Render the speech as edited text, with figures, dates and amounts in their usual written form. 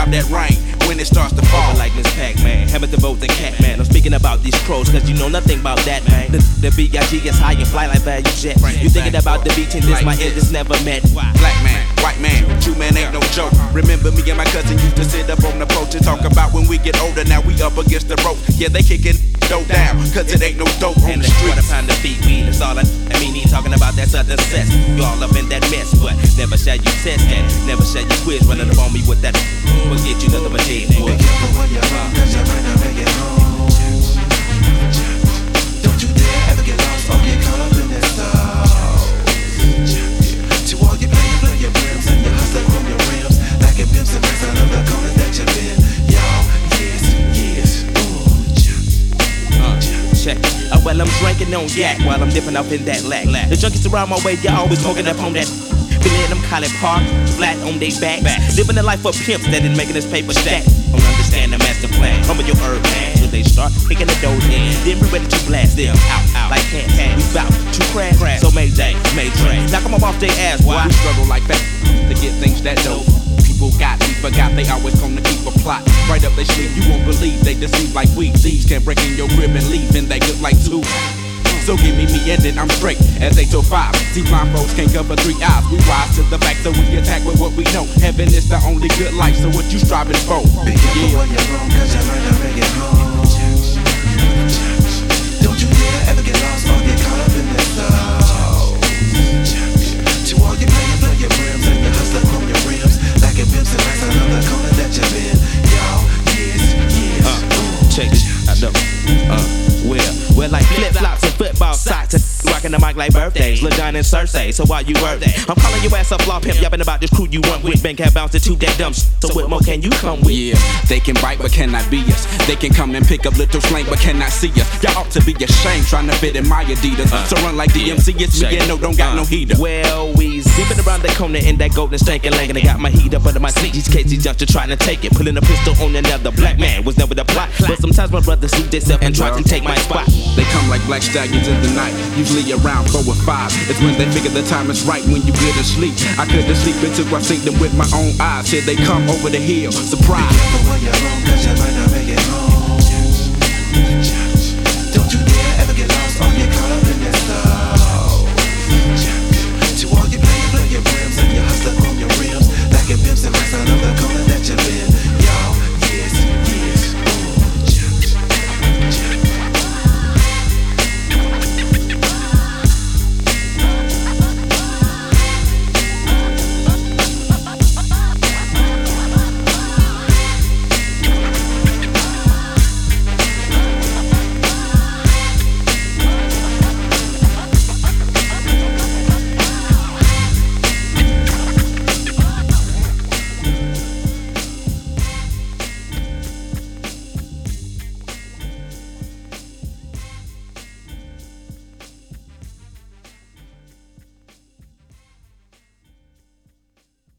stop that rain when it starts to fall. Over like Miss Pac-Man, hammer the vote the cat man. I'm speaking about these pros, cause you know nothing about that, man. The BIG is high and fly like value jet. You thinking about the beach and this, my end is never met. Black man, white man, true man ain't no joke. Remember me and my cousin used to sit up on the porch and talk about when we get older, now we up against the rope. Yeah, they kicking dope down, cause it ain't no dope on the street. Pound of feet weed, that's all I mean. He talking about that southern cess. You all up in that mess, but never shall you test that. Never shall you quiz, running up on me with that. We'll get you nothing but dead, boy. Be careful when you're wrong, cause you might not make it home. Don't you dare ever get lost or get caught up in this sauce. To all you play your brims and you hustle on your rims, like a pimps and racks out of the corner that you've been. Y'all, yes, check. Well, I'm drinking on yak while I'm dipping up in that lack. The junkies around my way, y'all always smoking up on that. Feeling them College Park, flat on they back. Living the life of pimps that is making this paper stack. Don't understand the master plan. Humble your herb man till they start picking the dough in. Then we ready to blast them out like can't hang. We bout to crash. So Mayday, knock them off their ass. Why? We struggle like that to get things that dope. People got me forgot they always gonna keep a plot right up their sleeve. You won't believe they deceive like weed. Thieves can break in your crib and leave, and they look like two. So give me and then I'm straight as 8 to 5. See, blind folks can't cover 3 eyes. We rise to the fact, so we attack with what we know. Heaven is the only good life, so what you striving for? be careful when you're wrong, cause you might not make it home. Don't you dare ever get lost or get caught up in this sauce. To all you play your brims and you hustle on your rims, like a pimps and racks out of the corner that you've been. Y'all, yes, check it, I know. Well, like flip-flops and football socks, rocking the mic like birthdays, Lil Jon and Cersei, so why you birthday? I'm calling your ass up, flaw pimp, yapping about this crew you want with. Bank have bounced to that dumb shit, so what more can you come with? Yeah, they can bite but cannot be us. They can come and pick up little slang but cannot see us. Y'all ought to be ashamed trying to fit in my Adidas. So run like DMC, it's me and no, don't got no heater. Well, we zipping around the corner in that golden stankin' lankin'. I got my heat up under my seat, these Casey just trying to take it. Pulling a pistol on another black man was never the plot. But sometimes my brothers see themselves and try to take my spot. They come like black stallions in the night, usually around 4 or 5. It's when they figure the time is right when you good asleep. I couldn't sleep until I seen them with my own eyes. Said they come over the hill, surprise. be careful when you're wrong, cause you might not make it home. Don't you dare ever get lost or get caught up in this sauce. To all you play your brims and you hustle on your rims, like a pimps and racks out of the corner